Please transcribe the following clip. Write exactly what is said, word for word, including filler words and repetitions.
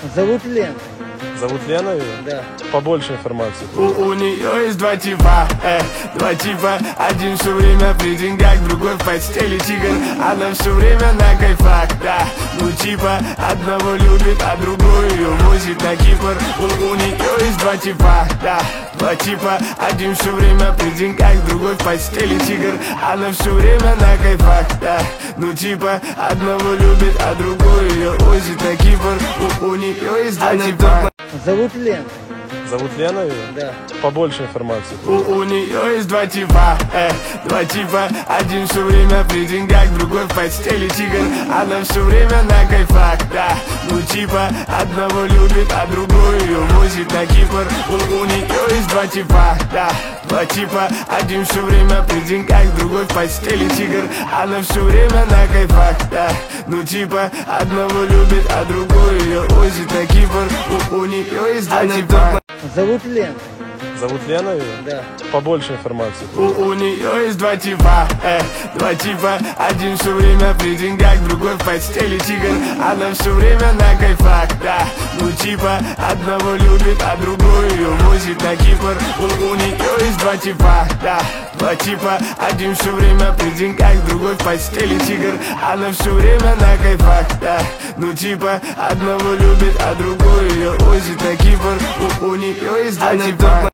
Зовут Лена. Зовут Лена ее? Да. Побольше информации. У, у нее есть два типа, э, два типа. Один все время при деньгах, другой в постели тигр. Она все время на кайфах, да. Ну типа, одного любит, а другой ее возит на Кипр. У, у нее есть два типа, да. Два типа, один все время при деньгах, другой в постели тигр. Она все время на кайфах, да. Ну типа, одного любит, а другой ее возит на Кипр. У, у нее есть два типа. Зовут Лена. Зовут Лена ее? Да. Побольше информации. У, у нее есть два типа, э, два типа. Один все время при деньгах, другой в постели тигр. Она все время на кайфах, да. Ну типа, одного любит, а другой ее возит на Кипр. У, у нее есть два типа, да. Два типа, один все время при деньгах, другой в постели тигр. Она все время на кайфах, да. Ну типа, одного любит, а другой ее возит на Кипр. У, у нее есть два типа. Зовут Лена. Зовут Лена ее? Да. Побольше информации. У, у нее есть два типа, э, два типа. Один все время при деньгах, другой в постели тигр. Она все время на кайфах, да. Ну типа, одного любит, а другой ее возит на Кипр. У, у нее есть два типа, да. Два типа, один все время при деньгах, другой в постели тигр. Она все время на кайфах, да. Ну типа, одного любит, а другой ее возит на Кипр. У, у нее есть два типа.